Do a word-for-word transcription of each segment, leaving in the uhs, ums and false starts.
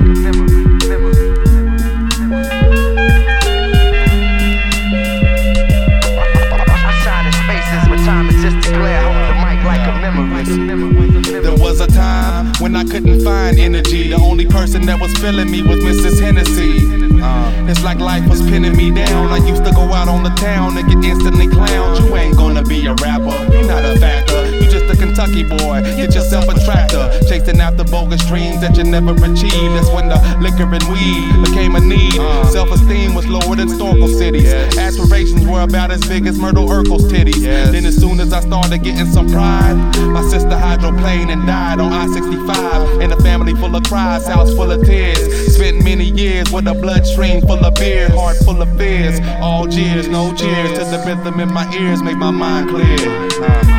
There was a time when I couldn't find energy. The only person that was feeling me was Missus Hennessy. Uh, it's like life was pinning me down. I used to go out on the town and get instantly clowned. You ain't gonna be a rapper, you not a factor. You just a Kentucky boy, get yourself a tractor. Chasing after bogus dreams that you never achieved. That's when the liquor and weed became a need. Self-esteem was lower than Storkle cities. Aspirations were about as big as Myrtle Urkel's titties. Then as soon as I started getting some pride, my sister hydroplaned and died on I sixty-five. In a family full of cries, house full of tears. Spent many years with a bloodstream full of beer, heart full of fears. All jeers, no cheers to the rhythm in my ears, make my mind clear. Uh.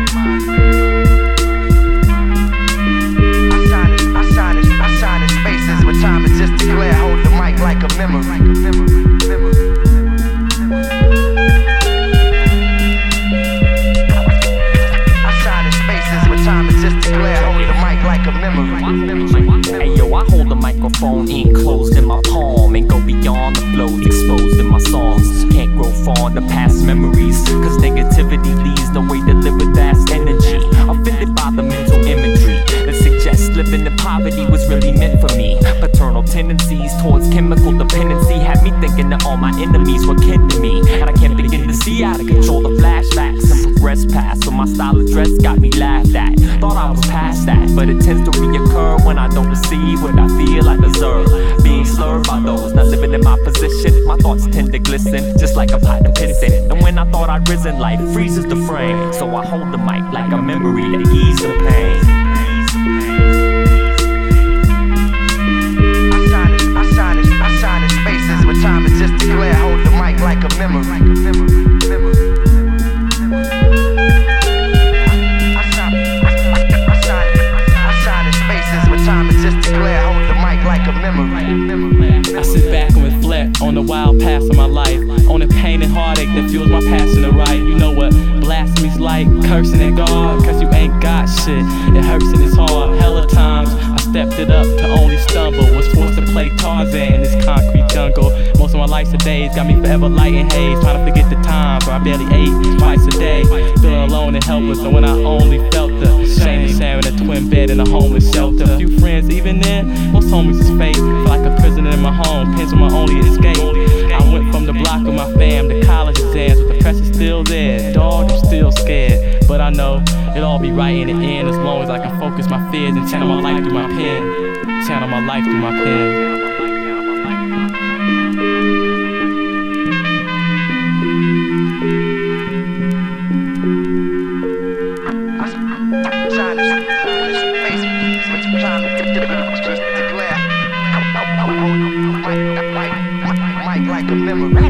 Time is just declare, hold the mic like a memory. I shine in spaces where time is just declare, hold the mic like a memory. Hey yo, I hold the microphone enclosed in my palm and go beyond the flows exposed in my songs. Can't grow fond of past memories, cause negativity leaves no way to live with vast energy. Offended by the mental imagery that suggests living in poverty was really meant for me. Paternal tendencies towards chemical dependency had me thinking that all my enemies were kin to me. And I can't begin to see how to control the flashbacks and progress past. So my style of dress got me laughed at. Thought I was past that, but it tends to reoccur when I don't receive what I feel I deserve. Being slurred by those not living in my position, my thoughts tend to glisten just like a pot of piston. And when I thought I'd risen, life freezes the frame. So I hold the mic like a memory to ease the pain. Time is just declare, hold the mic like a memory. I shine, I shine, I shine in spaces where time is just declare, hold the mic like a memory. I sit back and reflect on the wild past of my life, on the pain and heartache that fuels my passion to write. You know what blasphemy's like, cursing at God, cause you ain't got shit. It hurts and it's hard. Hella times I stepped it up to only stumble, was forced to play Tarzan in this concrete jungle. Most of my life's a days got me forever light and haze, trying to forget the times where I barely ate twice a day, feeling alone and helpless. And when I only felt the shame of sharing a twin bed in a homeless shelter. A few friends, even then, most homies is fake. Feel like a prisoner in my home, pins were my only escape. I went from the block of my fam to college exams, but the pressure's still there. Dog, I'm still scared, but I know it'll all be right in the end as long as I can focus my fears and channel my life through my pen. Channel my life through my pen. Like a memory.